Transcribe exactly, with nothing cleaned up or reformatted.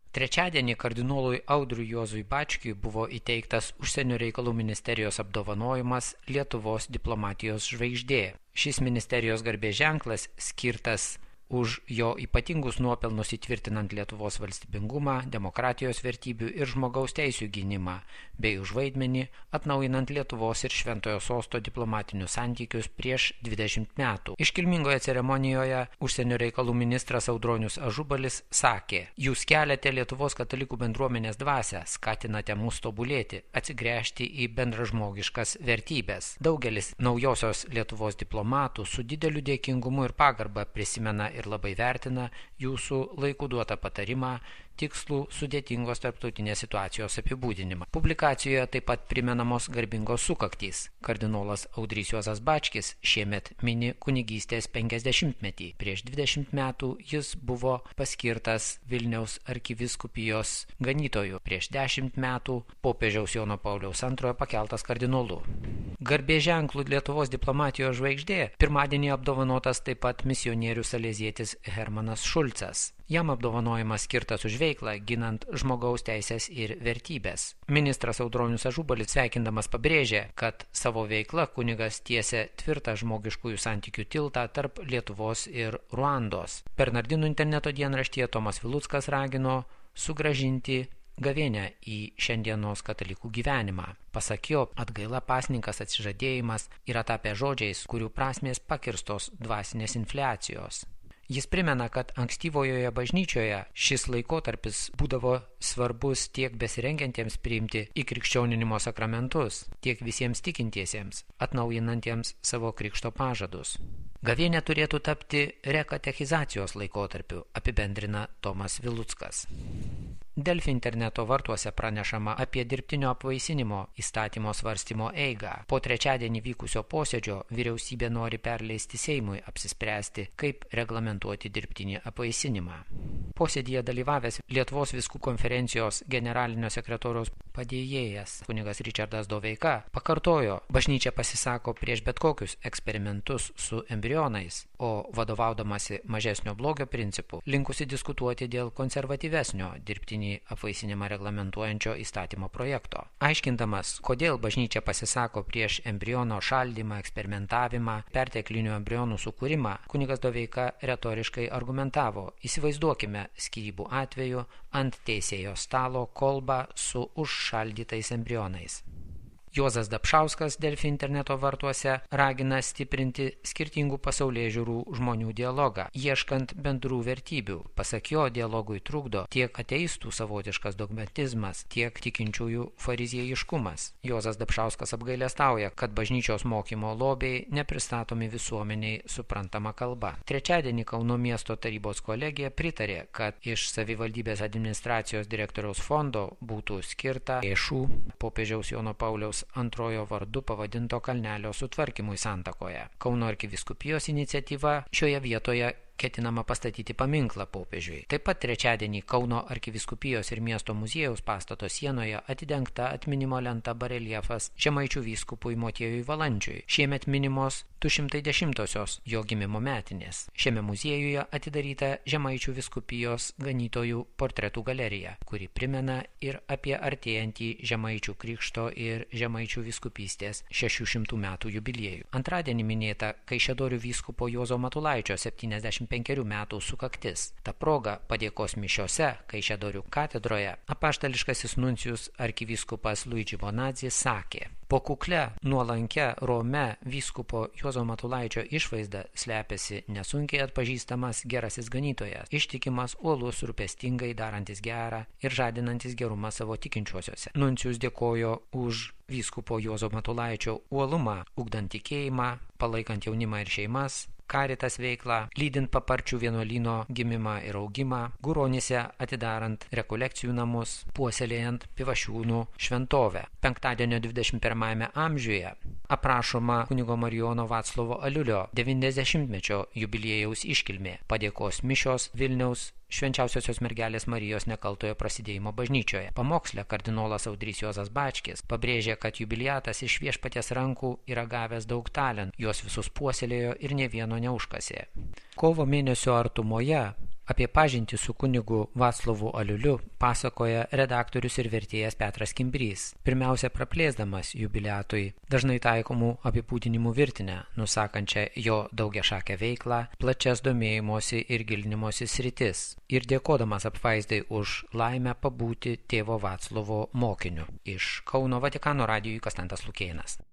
Trečiadienį kardinolui Audriui Juozui Bačkiui buvo įteiktas Užsienio reikalų ministerijos apdovanojimas Lietuvos diplomatijos žvaigždė. Šis ministerijos garbės ženklas skirtas už jo ypatingus nuopelnus įtvirtinant Lietuvos valstybingumą, demokratijos vertybių ir žmogaus teisių gynimą, bei už vaidmenį atnaujinant Lietuvos ir Šventojo Sosto diplomatinius santykius prieš dvidešimt metų. Iškilmingoje ceremonijoje užsienio reikalų ministras Audronius Ažubalis sakė: "Jūs keliate Lietuvos katalikų bendruomenės dvasią, skatinate mus tobulėti, atsigręžti į bendražmogiškas vertybės. Daugelis naujosios Lietuvos diplomatų su dideliu dėkingumu ir pagarba prisimena ir labai vertina jūsų laiku duotą patarimą, tikslų sudėtingos tarptautinės situacijos apibūdinimą." Publikacijoje taip pat primenamos garbingos sukaktys. Kardinolas Audrys Juozas Bačkis šiemet mini kunigystės penkiasdešimtmetį. Prieš dvidešimt metų jis buvo paskirtas Vilniaus arkivyskupijos ganytoju. Prieš dešimt metų popiežiaus Jono Pauliaus antrojo pakeltas kardinolu. Garbės ženklų Lietuvos diplomatijos žvaigždė pirmadienį apdovanotas taip pat misionierius salezietis Hermanas Šulcas. Jam apdovanojimas skirtas už veiklą ginant žmogaus teisės ir vertybės. Ministras Audronius Ažubalis sveikindamas pabrėžė, kad savo veikla kunigas tiesia tvirtą žmogiškųjų santykių tiltą tarp Lietuvos ir Ruandos. Bernardinų interneto dienraštyje Tomas Viluckas ragino sugrąžinti gavėnią į šiandienos katalikų gyvenimą. Pasak jo, atgaila, pasninkas, atsižadėjimas yra tapę žodžiais, kurių prasmės pakirstos dvasinės infliacijos. Jis primena, kad ankstyvojoje bažnyčioje šis laikotarpis būdavo svarbus tiek besirengiantiems priimti į krikščioninimo sakramentus, tiek visiems tikintiesiems, atnaujinantiems savo krikšto pažadus. Gavėnė turėtų tapti rekatechizacijos laikotarpiu, apibendrina Tomas Viluckas. Delfi interneto vartuose pranešama apie dirbtinio apvaisinimo įstatymo svarstymo eigą. Po trečiadienį vykusio posėdžio vyriausybė nori perleisti Seimui apsispręsti, kaip reglamentuoti dirbtinį apvaisinimą. Posėdyje dalyvavęs Lietuvos vyskupų konferencijos generalinio sekretoriaus padėjėjas kunigas Ričardas Doveika pakartojo, bažnyčia pasisako prieš bet kokius eksperimentus su embrionais, o vadovaudamasi mažesnio blogio principu, linkusi diskutuoti dėl konservatyvesnio dirbtinį apvaisinimą reglamentuojančio įstatymo projekto. Aiškindamas, kodėl bažnyčia pasisako prieš embriono šaldymą, eksperimentavimą, perteklinių embrionų sukūrimą, kunigas Doveika retoriškai argumentavo: įsivaizduokime skyrybų atveju ant teisėjo stalo kolbą su užšaldytais embrionais. Juozas Dapšauskas Delfi interneto vartuose ragina stiprinti skirtingų pasaulėžiūrų žmonių dialogą, ieškant bendrų vertybių. Pasak jo, dialogui trukdo tiek ateistų savotiškas dogmatizmas, tiek tikinčiųjų fariziejiškumas. Juozas Dapšauskas apgailestauja, kad bažnyčios mokymo lobiai nepristatomi visuomeniai suprantama kalba. Trečiadienį Kauno miesto tarybos kolegija pritarė, kad iš savivaldybės administracijos direktoriaus fondo būtų skirta lėšų popiežiaus Jono Pauliaus antrojo vardu pavadinto kalnelio sutvarkymui Santakoje. Kauno arkivyskupijos iniciatyva šioje vietoje ketinama pastatyti paminklą popiežiui. Taip pat trečiadienį Kauno arkivyskupijos ir miesto muziejaus pastato sienoje atidengta atminimo lenta bareljefas Žemaičių vyskupui Motiejui Valančiui. Šiemet minimos du šimtai dešimtosios jo gimimo metinės. Šiame muziejuje atidaryta Žemaičių vyskupijos ganytojų portretų galerija, kuri primena ir apie artėjantį Žemaičių krikšto ir Žemaičių vyskupystės šešių šimtų metų jubiliejų. Antradienį minėta Kaišiadorių vyskupo Juozo Matulaičio septyniasdešimt penkerių metų sukaktis. Ta proga padėkos mišiose Kaišiadorių katedroje apaštališkasis nuncijus arkivyskupas Luigi Bonazzi sakė: po kukle, nuolankia, rome vyskupo Juozo Matulaičio išvaizda slepiasi nesunkiai atpažįstamas gerasis ganytojas, ištikimas, uolus, rūpestingai darantis gerą ir žadinantis gerumą savo tikinčiuosiuose. Nuncijus dėkojo už vyskupo Juozo Matulaičio uolumą, ugdant tikėjimą, palaikant jaunimą ir šeimas, Karitas veiklą, lydint Paparčių vienuolyno gimimą ir augimą, Guronyse atidarant rekolekcijų namus, puoselėjant Pivašiūnų šventovę. Penktadienio dvidešimt pirmajame amžiuje aprašoma kunigo Marijono Vaclovo Aliulio devyniasdešimtmečio jubiliejaus iškilmė, padėkos mišios Vilniaus Švenčiausiosios mergelės Marijos nekaltojo prasidėjimo bažnyčioje. Pamoksle kardinolas Audrys Juozas Bačkis pabrėžė, kad jubiliatas iš viešpaties rankų yra gavęs daug talentų, juos visus puoselėjo ir nė vieno neužkasė. Kovo mėnesio artumoje Apie pažintį su kunigu Vaclovu Aliuliu pasakoja redaktorius ir vertėjas Petras Kimbrys, pirmiausia praplėsdamas jubiliatui dažnai taikomų apibūdinimų virtinę, nusakančią jo daugiašakę veiklą, plačias domėjimosi ir gilinimosi sritis, ir dėkodamas apvaizdai už laimę pabūti tėvo Vaclovo mokiniu. Iš Kauno Vatikano radijui Konstantas Lukėnas.